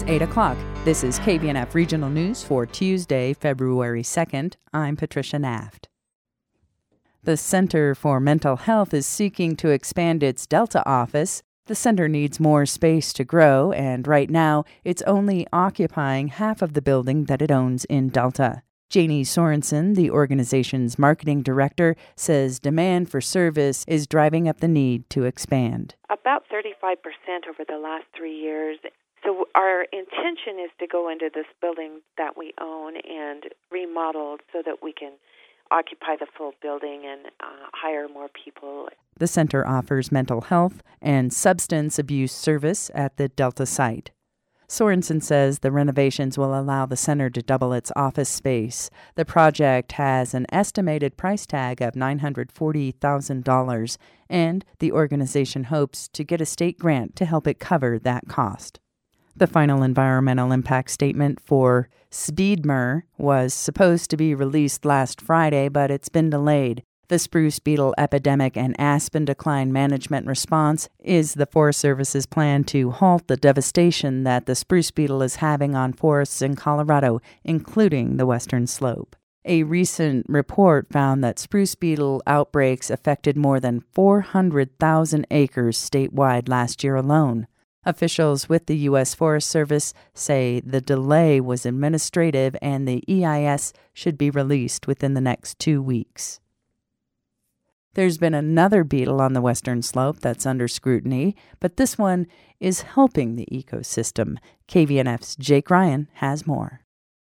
8 o'clock. This is KVNF Regional News for Tuesday, February 2nd. I'm Patricia Naft. The Center for Mental Health is seeking to expand its Delta office. The center needs more space to grow, and right now it's only occupying half of the building that it owns in Delta. Janie Sorensen, the organization's marketing director, says demand for service is driving up the need to expand. About 35% over the last 3 years. So our intention is to go into this building that we own and remodel so that we can occupy the full building and hire more people. The center offers mental health and substance abuse service at the Delta site. Sorensen says the renovations will allow the center to double its office space. The project has an estimated price tag of $940,000, and the organization hopes to get a state grant to help it cover that cost. The final environmental impact statement for Speedmer was supposed to be released last Friday, but it's been delayed. The spruce beetle epidemic and aspen decline management response is the Forest Service's plan to halt the devastation that the spruce beetle is having on forests in Colorado, including the western slope. A recent report found that spruce beetle outbreaks affected more than 400,000 acres statewide last year alone. Officials with the U.S. Forest Service say the delay was administrative and the EIS should be released within the next 2 weeks. There's been another beetle on the western slope that's under scrutiny, but this one is helping the ecosystem. KVNF's Jake Ryan has more.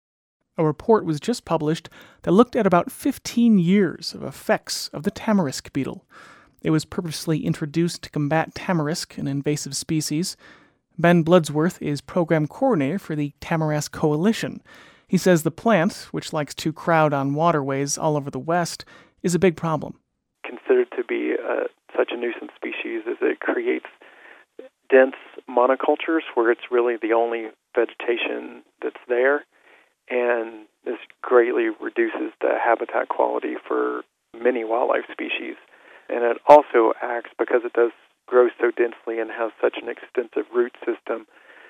A report was just published that looked at about 15 years of effects of the tamarisk beetle. It was purposely introduced to combat tamarisk, an invasive species. Ben Bloodsworth is program coordinator for the Tamarask Coalition. He says the plant, which likes to crowd on waterways all over the West, is a big problem. Considered to be such a nuisance species as it creates dense monocultures where it's really the only vegetation that's there, and this greatly reduces the habitat quality for many wildlife species. And it also acts, because it does grow so densely and has such an extensive root system,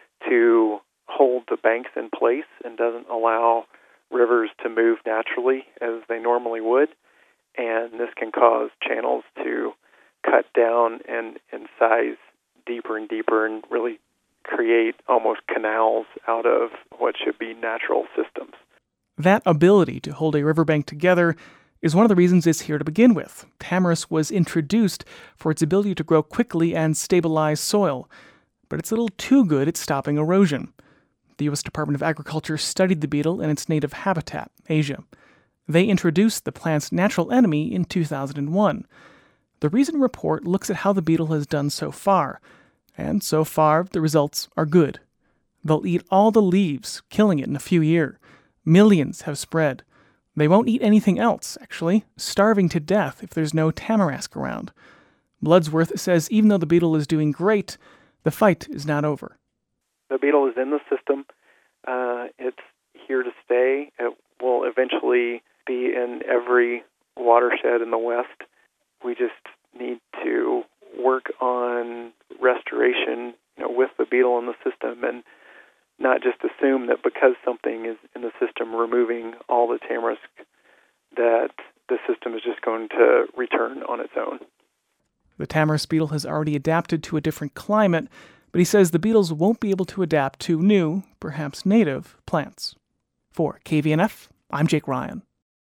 to hold the banks in place and doesn't allow rivers to move naturally as they normally would. And this can cause channels to cut down and in size deeper and deeper and really create almost canals out of what should be natural systems. That ability to hold a riverbank together is one of the reasons it's here to begin with. Tamarisk was introduced for its ability to grow quickly and stabilize soil, but it's a little too good at stopping erosion. The U.S. Department of Agriculture studied the beetle in its native habitat, Asia. They introduced the plant's natural enemy in 2001. The recent report looks at how the beetle has done so far, and so far the results are good. They'll eat all the leaves, killing it in a few years. Millions have spread. They won't eat anything else, actually, starving to death if there's no tamarisk around. Bloodsworth says even though the beetle is doing great, the fight is not over. The beetle is in the system. It's here to stay. It will eventually be in every watershed in the West. We just need to work on restoration, with the beetle in the system, and not just assume that because something is in the system removing all the tamarisk, that the system is just going to return on its own. The tamarisk beetle has already adapted to a different climate, but he says the beetles won't be able to adapt to new, perhaps native, plants. For KVNF, I'm Jake Ryan.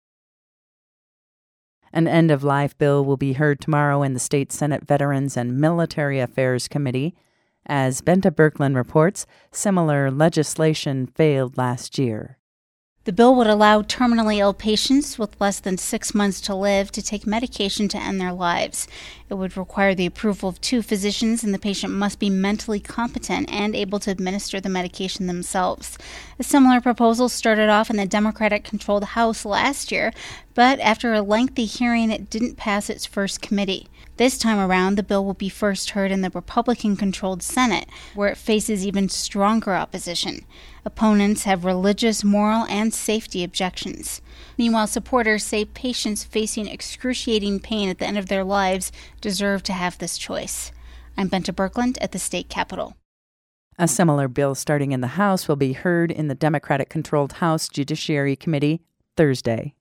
An end-of-life bill will be heard tomorrow in the State Senate Veterans and Military Affairs Committee. As Benta Birkeland reports, similar legislation failed last year. The bill would allow terminally ill patients with less than 6 months to live to take medication to end their lives. It would require the approval of 2 physicians, and the patient must be mentally competent and able to administer the medication themselves. A similar proposal started off in the Democratic-controlled House last year, but after a lengthy hearing, it didn't pass its first committee. This time around, the bill will be first heard in the Republican-controlled Senate, where it faces even stronger opposition. Opponents have religious, moral, and safety objections. Meanwhile, supporters say patients facing excruciating pain at the end of their lives deserve to have this choice. I'm Benta Birkeland at the state capitol. A similar bill starting in the House will be heard in the Democratic-controlled House Judiciary Committee Thursday.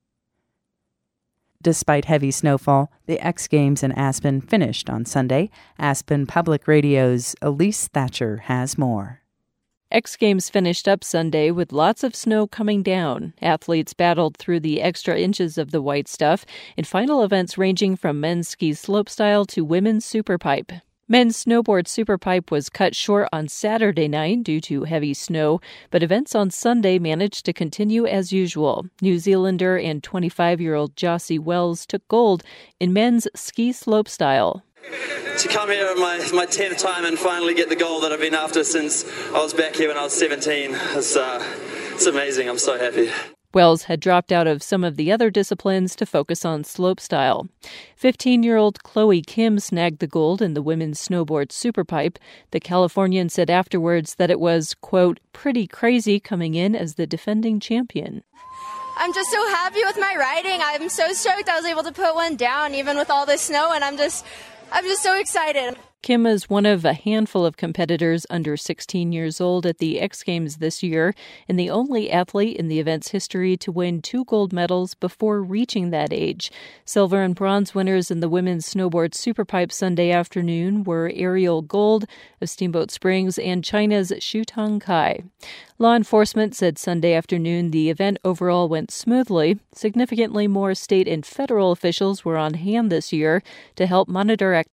Despite heavy snowfall, the X Games in Aspen finished on Sunday. Aspen Public Radio's Elise Thatcher has more. X Games finished up Sunday with lots of snow coming down. Athletes battled through the extra inches of the white stuff in final events ranging from men's ski slopestyle to women's superpipe. Men's snowboard superpipe was cut short on Saturday night due to heavy snow, but events on Sunday managed to continue as usual. New Zealander and 25-year-old Jossie Wells took gold in men's ski slopestyle. To come here at my 10th time and finally get the gold that I've been after since I was back here when I was 17, it's amazing. I'm so happy. Wells had dropped out of some of the other disciplines to focus on slopestyle. 15-year-old Chloe Kim snagged the gold in the women's snowboard superpipe. The Californian said afterwards that it was, quote, pretty crazy coming in as the defending champion. I'm just so happy with my riding. I'm so stoked I was able to put one down even with all this snow, and I'm just so excited. Kim is one of a handful of competitors under 16 years old at the X Games this year, and the only athlete in the event's history to win 2 gold medals before reaching that age. Silver and bronze winners in the women's snowboard superpipe Sunday afternoon were Ariel Gold of Steamboat Springs and China's Shutong Kai. Law enforcement said Sunday afternoon the event overall went smoothly. Significantly more state and federal officials were on hand this year to help monitor activity